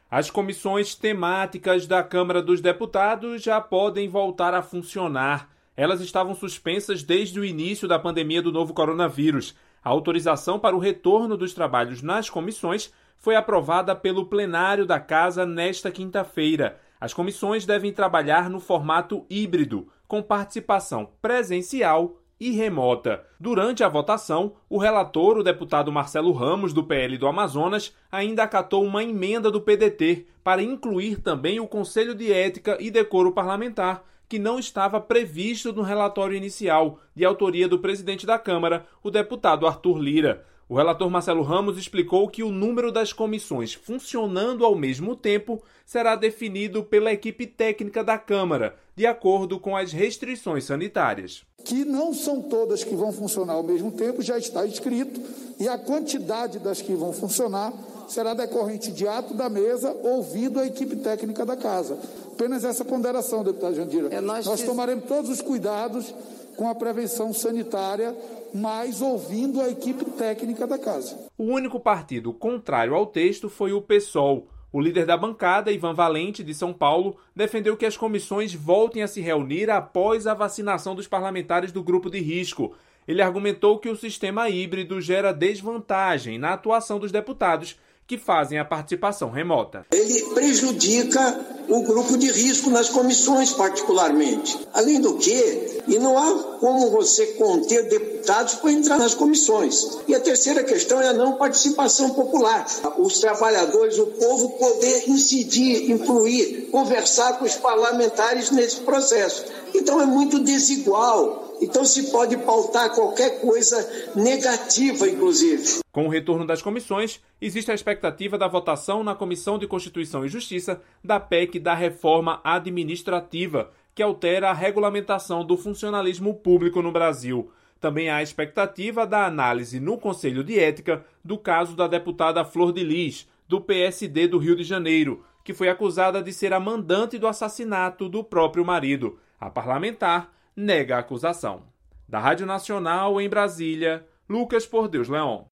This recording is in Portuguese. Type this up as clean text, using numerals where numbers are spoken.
As comissões temáticas da Câmara dos Deputados já podem voltar a funcionar. Elas estavam suspensas desde o início da pandemia do novo coronavírus. A autorização para o retorno dos trabalhos nas comissões foi aprovada pelo plenário da Casa nesta quinta-feira. As comissões devem trabalhar no formato híbrido, com participação presencial e remota. Durante a votação, o relator, o deputado Marcelo Ramos, do PL do Amazonas, ainda acatou uma emenda do PDT para incluir também o Conselho de Ética e Decoro Parlamentar, que não estava previsto no relatório inicial, de autoria do presidente da Câmara, o deputado Arthur Lira. O relator Marcelo Ramos explicou que o número das comissões funcionando ao mesmo tempo será definido pela equipe técnica da Câmara, de acordo com as restrições sanitárias. Que não são todas que vão funcionar ao mesmo tempo, já está escrito, e a quantidade das que vão funcionar será decorrente de ato da mesa, ouvido a equipe técnica da Casa. Apenas essa ponderação, deputado Jandira. Nós tomaremos todos os cuidados com a prevenção sanitária, mas ouvindo a equipe técnica da Casa. O único partido contrário ao texto foi o PSOL. O líder da bancada, Ivan Valente, de São Paulo, defendeu que as comissões voltem a se reunir após a vacinação dos parlamentares do grupo de risco. Ele argumentou que o sistema híbrido gera desvantagem na atuação dos deputados que fazem a participação remota. Ele prejudica o grupo de risco nas comissões, particularmente. Além do que, e não há como você conter deputados para entrar nas comissões. E a terceira questão é a não participação popular. Os trabalhadores, o povo poder incidir, influir, conversar com os parlamentares nesse processo. Então é muito desigual. Então se pode pautar qualquer coisa negativa, inclusive. Com o retorno das comissões, existe a expectativa da votação na Comissão de Constituição e Justiça da PEC da Reforma Administrativa, que altera a regulamentação do funcionalismo público no Brasil. Também há a expectativa da análise no Conselho de Ética do caso da deputada Flor de Lis, do PSD do Rio de Janeiro, que foi acusada de ser a mandante do assassinato do próprio marido. A parlamentar nega a acusação. Da Rádio Nacional, em Brasília, Lucas Por Deus Leon.